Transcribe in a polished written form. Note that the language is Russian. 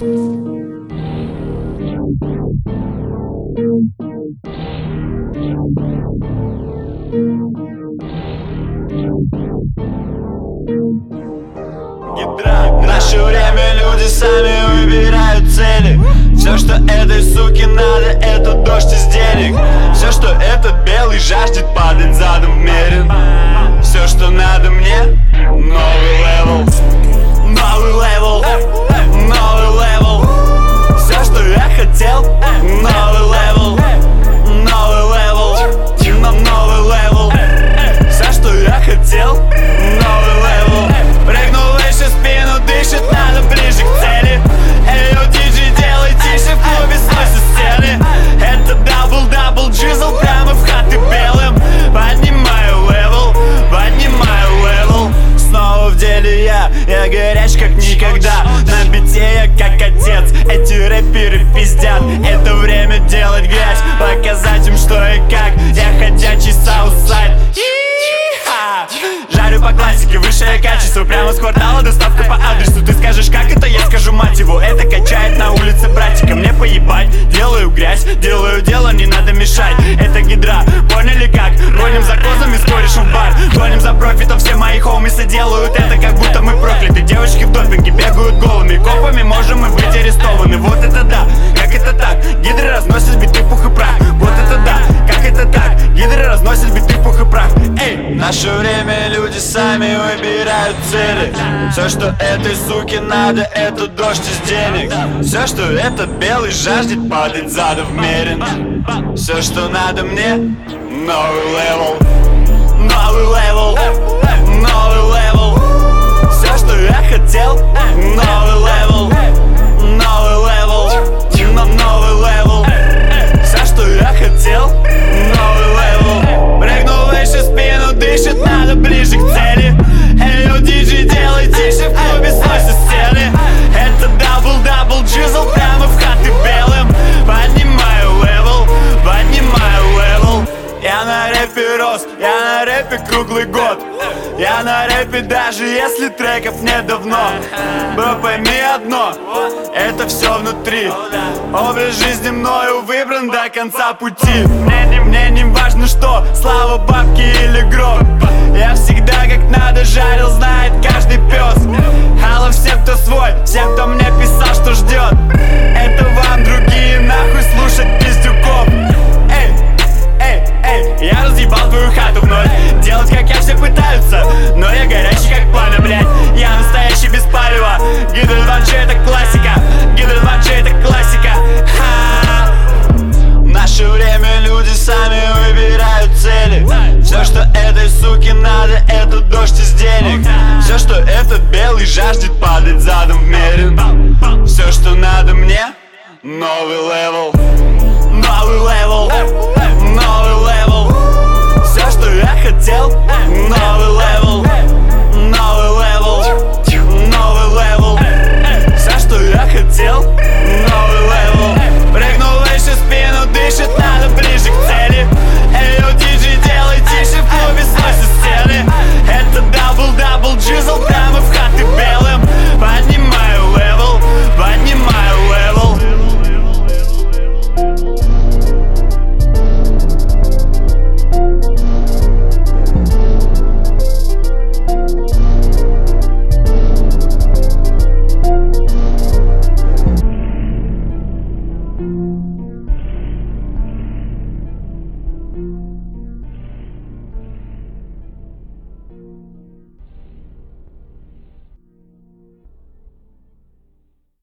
В наше время люди сами выбирают цели. Все, что этой суке надо, это дождь из денег. Все, что этот белый жаждет, падать задом в мерин. Все, что надо мне, новый левел. Новый левел, новый левел. Все, что я хотел, новый левел. Новый левел, новый левел. Все, что я хотел, новый левел. Прыгнул выше, спину дышит, надо ближе к цели. Эй, йо, диджей, делай тише, в клубе сносит стены. Это дабл джизл прямо в хаты белым. Поднимаю левел, снова в деле я горяч как никогда. На бите я как отец, эти рэперы пиздят. Это время делать грязь, показать им что и как. Я ходячий Саутсайд. Жарю по классике, высшее качество. Прямо с квартала, доставка по адресу. Ты скажешь, как это, я скажу, мать его. Это качает на улице братика, мне поебать. Делаю грязь, делаю дело, не надо мешать. Это гидра, поняли как? Гоним за козами с корешем в бар. Гоним за профитом, все мои хоумисы делают это, как будто мы прокляты. Девочки в допинге бегают голыми. Копами можем мы быть арестованы. Вот это да, как это так? Гидры разносят биты пух и прах. Вот это да, как это так? Гидры разносят биты пух и прах. Эй, в наше время люди сами выбирают цели. Все, что этой суке надо, это дождь из денег. Все, что этот белый жаждет, падать задом в мерин. Все, что надо мне, новый левел. Новый левел, новый левел. Все, что я хотел, новый левел. Новый левел, новый левел. Все, что я хотел, новый левел. Прыгнул выше, спину дышит, надо ближе к цели. Эй, йо, диджей, делай тише, в клубе сносит стены. Это дабл джизл прямо в хаты белым. Поднимаю левел. Я на рэпе рос, я на рэпе круглый год. Я на рэпе даже если треков нет давно. Бро, пойми одно, это все внутри. Образ жизни мною выбран до конца пути. Мне не важно что, слава, бабки или гроб. Я всегда как надо жарил, знает каждый пес. Алло всем, кто свой, всем, кто мне писал, что ждет. Это вам другие нахуй слушать пиздюков. Я разъебал твою хату вновь. Делать как я все пытаются, но я горячий как пламя, блядь. Я настоящий без палева. Гидр 2G это классика. Гидр 2G это классика. В наше время люди сами выбирают цели. Все, что этой суке надо, это дождь из денег. Все, что этот белый жаждет, падать задом в мерин. Все, что надо мне, новый левел. Новый левел, новый левел. Все, что я хотел, новый